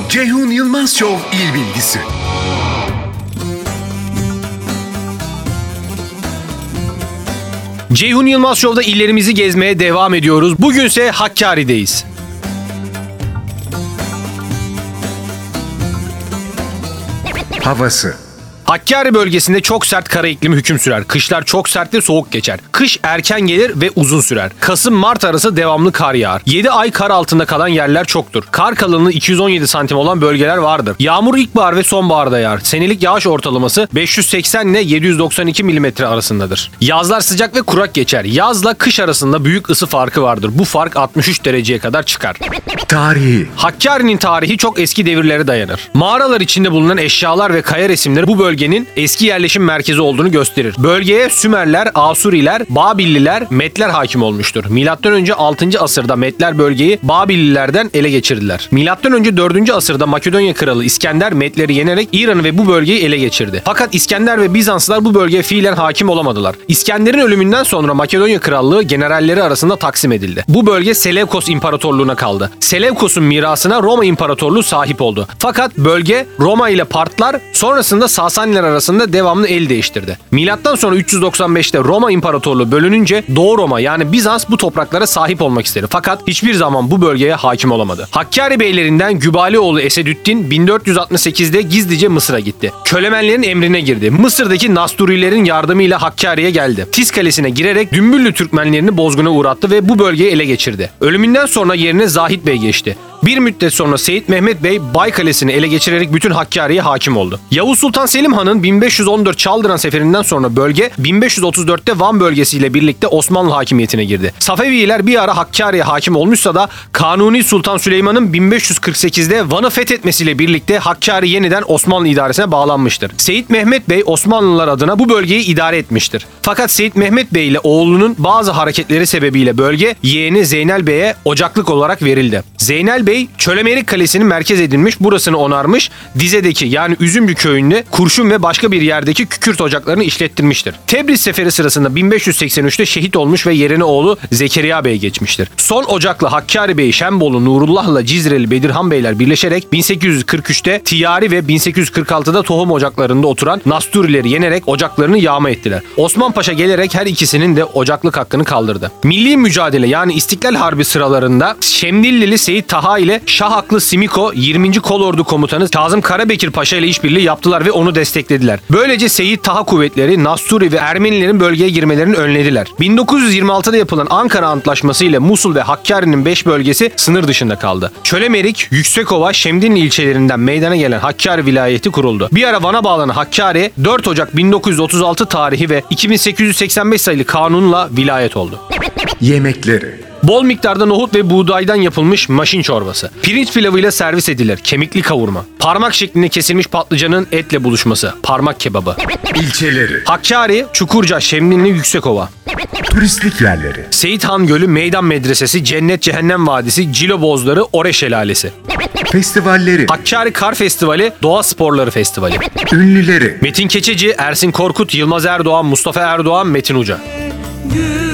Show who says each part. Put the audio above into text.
Speaker 1: Ceyhun Yılmaz Show il bilgisi.
Speaker 2: Ceyhun Yılmaz Show'da illerimizi gezmeye devam ediyoruz. Bugünse Hakkari'deyiz.
Speaker 1: Havası.
Speaker 2: Hakkari bölgesinde çok sert kara iklimi hüküm sürer. Kışlar çok sert ve soğuk geçer. Kış erken gelir ve uzun sürer. Kasım-Mart arası devamlı kar yağar. 7 ay kar altında kalan yerler çoktur. Kar kalınlığı 217 santim olan bölgeler vardır. Yağmur ilkbahar ve sonbaharda yağar. Senelik yağış ortalaması 580 ile 792 milimetre arasındadır. Yazlar sıcak ve kurak geçer. Yazla kış arasında büyük ısı farkı vardır. Bu fark 63 dereceye kadar çıkar.
Speaker 1: Tarihi.
Speaker 2: Hakkari'nin tarihi çok eski devirlere dayanır. Mağaralar içinde bulunan eşyalar ve kaya resimleri bu bölgenin eski yerleşim merkezi olduğunu gösterir. Bölgeye Sümerler, Asuriler, Babilliler, Metler hakim olmuştur. Milattan önce 6. asırda Metler bölgeyi Babillilerden ele geçirdiler. Milattan önce 4. asırda Makedonya kralı İskender Metleri yenerek İran'ı ve bu bölgeyi ele geçirdi. Fakat İskender ve Bizanslılar bu bölgeye fiilen hakim olamadılar. İskender'in ölümünden sonra Makedonya krallığı generalleri arasında taksim edildi. Bu bölge Selevkos İmparatorluğu'na kaldı. Selevkos'un mirasına Roma İmparatorluğu sahip oldu. Fakat bölge Roma ile Partlar sonrasında Sasaniler arasında devamlı el değiştirdi. Milattan sonra 395'te Roma İmparatorluğu bölününce Doğu Roma yani Bizans bu topraklara sahip olmak istedi. Fakat hiçbir zaman bu bölgeye hakim olamadı. Hakkari beylerinden Gübalioğlu Esedüddin 1468'de gizlice Mısır'a gitti. Kölemenlerin emrine girdi. Mısır'daki Nasturilerin yardımıyla Hakkari'ye geldi. Tis Kalesi'ne girerek Dümbüllü Türkmenlerini bozguna uğrattı ve bu bölgeyi ele geçirdi. Ölümünden sonra yerine Zahit Bey geçti. Bir müddet sonra Seyit Mehmet Bey Bay Kalesi'ni ele geçirerek bütün Hakkari'ye hakim oldu. Yavuz Sultan Selim Han'ın 1514 Çaldıran Seferi'nden sonra bölge 1534'te Van bölgesiyle birlikte Osmanlı hakimiyetine girdi. Safeviler bir ara Hakkari'ye hakim olmuşsa da Kanuni Sultan Süleyman'ın 1548'de Van'ı fethetmesiyle birlikte Hakkari yeniden Osmanlı idaresine bağlanmıştır. Seyit Mehmet Bey Osmanlılar adına bu bölgeyi idare etmiştir. Fakat Seyit Mehmet Bey ile oğlunun bazı hareketleri sebebiyle bölge yeğeni Zeynel Bey'e ocaklık olarak verildi. Zeynel Bey Çölemerik Kalesi'ni merkez edinmiş, burasını onarmış, Dize'deki yani Üzümlü köyünde kurşun ve başka bir yerdeki kükürt ocaklarını işlettirmiştir. Tebriz Seferi sırasında 1583'te şehit olmuş ve yerine oğlu Zekeriya Bey geçmiştir. Son ocaklı Hakkari Bey Şenbolu Nurullah'la Cizreli Bedirhan Beyler birleşerek 1843'te Tiyari ve 1846'da tohum ocaklarında oturan Nasturileri yenerek ocaklarını yağma ettiler. Osman Paşa gelerek her ikisinin de ocaklık hakkını kaldırdı. Milli mücadele yani İstiklal Harbi sıralarında Şemdillili Seyit Taha ile Şahaklı Simiko 20. Kolordu Komutanı Kazım Karabekir Paşa ile işbirliği yaptılar ve onu desteklediler. Böylece Seyit Taha kuvvetleri Nasturi ve Ermenilerin bölgeye girmelerini önlediler. 1926'da yapılan Ankara Antlaşması ile Musul ve Hakkari'nin 5 bölgesi sınır dışında kaldı. Çölemerik, Yüksekova, Şemdinli ilçelerinden meydana gelen Hakkari vilayeti kuruldu. Bir ara Van'a bağlanan Hakkari 4 Ocak 1936 tarihi ve 2885 sayılı kanunla vilayet oldu.
Speaker 1: Yemekleri.
Speaker 2: Bol miktarda nohut ve buğdaydan yapılmış maşin çorbası. Pirinç pilavıyla servis edilir. Kemikli kavurma. Parmak şeklinde kesilmiş patlıcanın etle buluşması. Parmak kebabı.
Speaker 1: İlçeleri.
Speaker 2: Hakkari, Çukurca, Şemdinli, Yüksekova.
Speaker 1: Turistik yerleri.
Speaker 2: Seyit Han Gölü, Meydan Medresesi, Cennet Cehennem Vadisi, Cilo Bozları, Ore Şelalesi.
Speaker 1: Festivalleri.
Speaker 2: Hakkari Kar Festivali, Doğa Sporları Festivali.
Speaker 1: Ünlüleri.
Speaker 2: Metin Keçeci, Ersin Korkut, Yılmaz Erdoğan, Mustafa Erdoğan, Metin Uca.